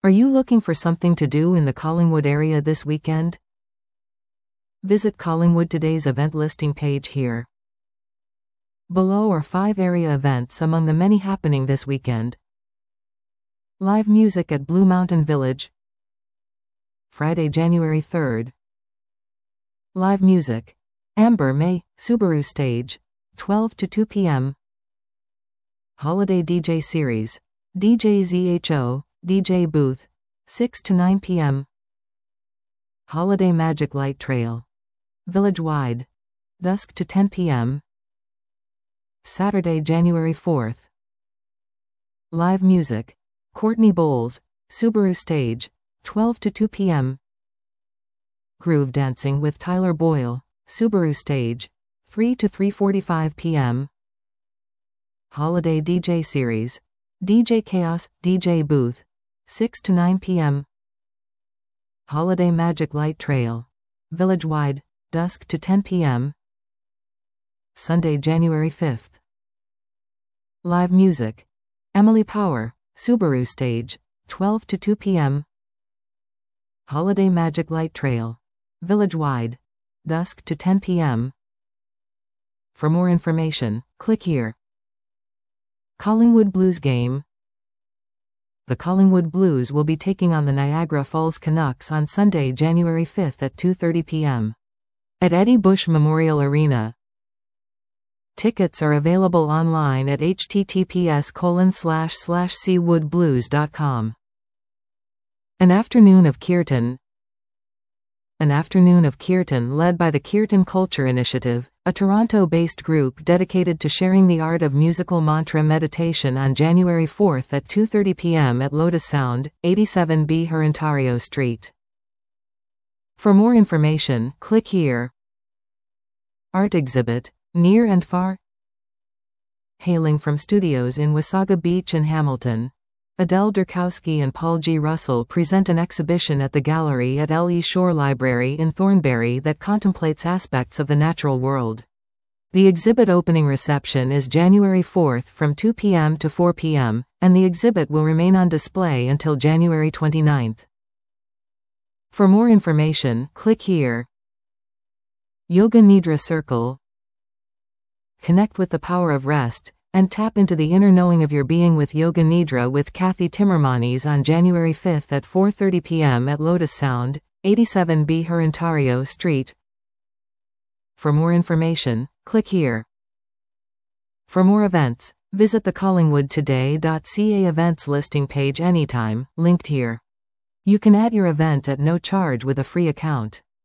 Are you looking for something to do in the Collingwood area this weekend? Visit Collingwood Today's event listing page here. Below are 5 area events among the many happening this weekend. Live music at Blue Mountain Village, Friday, January 3rd. Live music, Amber May, Subaru Stage, 12 to 2 p.m. Holiday DJ Series, DJ ZHO, DJ Booth, 6 to 9 p.m. Holiday Magic Light Trail, Village-wide, dusk to 10 p.m. Saturday, January 4th. Live music, Courtney Bowles, Subaru Stage, 12 to 2 p.m. Groove Dancing with Tyler Boyle, Subaru Stage, 3 to 3:45 p.m. Holiday DJ Series, DJ Chaos, DJ Booth, 6 to 9 p.m. Holiday Magic Light Trail, Village-wide, dusk to 10 p.m. Sunday, January 5th. Live music, Emily Power, Subaru Stage, 12 to 2 p.m. Holiday Magic Light Trail, Village-wide, dusk to 10 p.m. For more information, click here. Collingwood Blues Game. The Collingwood Blues will be taking on the Niagara Falls Canucks on Sunday, January 5th at 2:30 p.m. at Eddie Bush Memorial Arena. Tickets are available online at https://cwoodblues.com. An Afternoon of Kirtan. An Afternoon of Kirtan led by the Kirtan Culture Initiative, a Toronto-based group dedicated to sharing the art of musical mantra meditation on January 4th at 2:30 p.m. at Lotus Sound, 87B Hurontario Street. For more information, click here. Art exhibit, Near and Far. Hailing from studios in Wasaga Beach and Hamilton, Adele Durkowski and Paul G. Russell present an exhibition at the gallery at L.E. Shore Library in Thornbury that contemplates aspects of the natural world. The exhibit opening reception is January 4th from 2 p.m. to 4 p.m., and the exhibit will remain on display until January 29th. For more information, click here. Yoga Nidra Circle. Connect with the power of rest, and tap into the inner knowing of your being with Yoga Nidra with Kathy Timmermanis on January 5th at 4:30 p.m. at Lotus Sound, 87B Hurontario Street. For more information, click here. For more events, visit the collingwoodtoday.ca events listing page anytime, linked here. You can add your event at no charge with a free account.